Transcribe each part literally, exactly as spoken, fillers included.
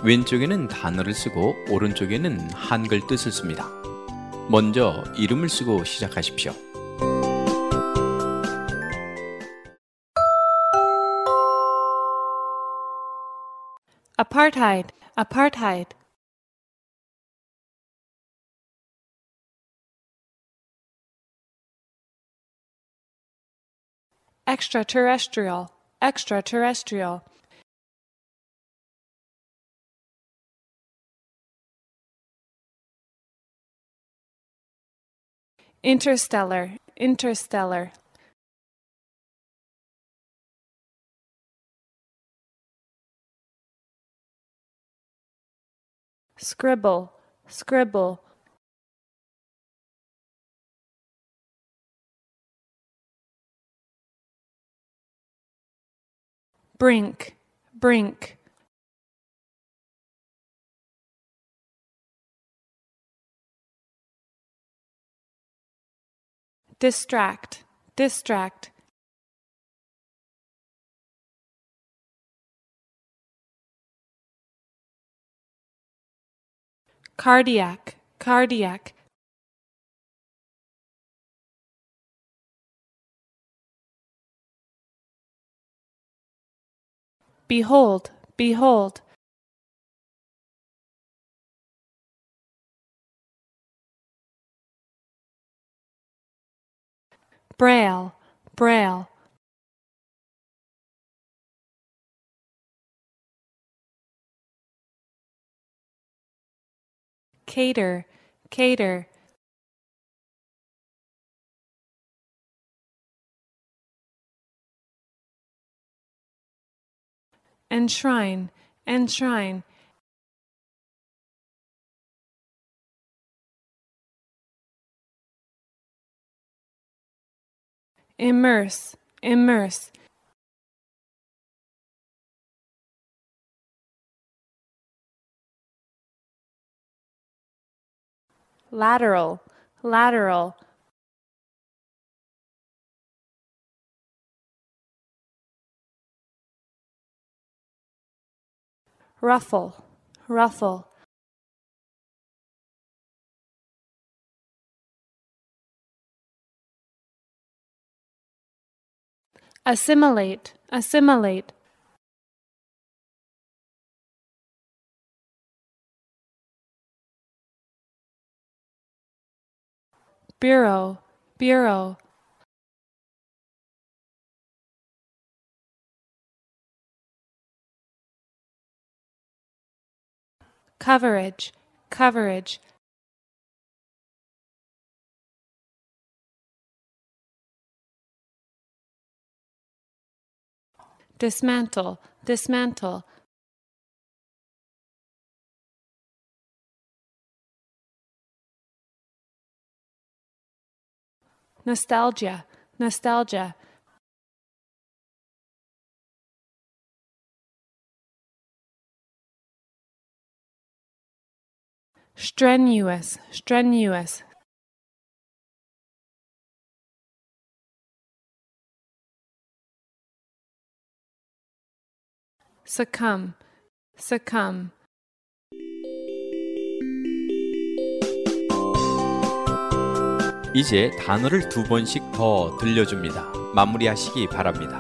왼쪽에는 단어를 쓰고 오른쪽에는 한글 뜻을 씁니다. 먼저 이름을 쓰고 시작하십시오. Apartheid, apartheid. Extraterrestrial, extraterrestrial. Interstellar, interstellar. Scribble, scribble. Brink, brink. Distract, distract. Cardiac, cardiac. Behold, behold. Braille, braille. Cater, cater. Enshrine, enshrine. Immerse, immerse. Lateral, lateral. Ruffle, ruffle. Assimilate, assimilate. Bureau, bureau. Coverage, coverage. Dismantle, dismantle. Nostalgia, nostalgia. Strenuous, strenuous. Succumb, succumb. 이제 단어를 두 번씩 더 들려줍니다. 마무리하시기 바랍니다.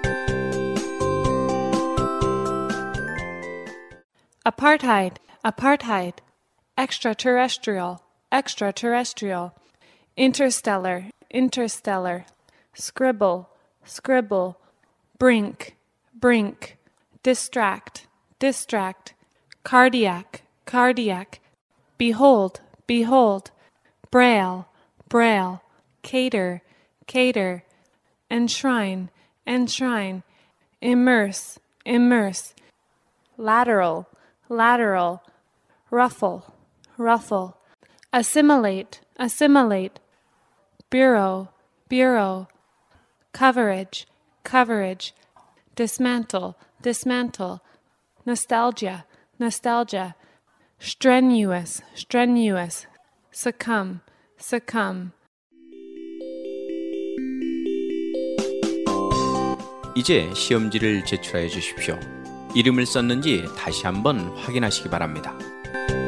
Apartheid, apartheid. Extraterrestrial, extraterrestrial. Interstellar, interstellar. Scribble, scribble. Brink, brink. Distract, distract. Cardiac, cardiac. Behold, behold. Braille, braille. Cater, cater. Enshrine, enshrine. Immerse, immerse. Lateral, lateral. Ruffle, ruffle. Assimilate, assimilate. Bureau, bureau. Coverage, coverage. Dismantle, dismantle. Nostalgia, nostalgia. Strenuous, strenuous. Succumb, succumb. 이제 시험지를 제출하여 주십시오. 이름을 썼는지 다시 한번 확인하시기 바랍니다.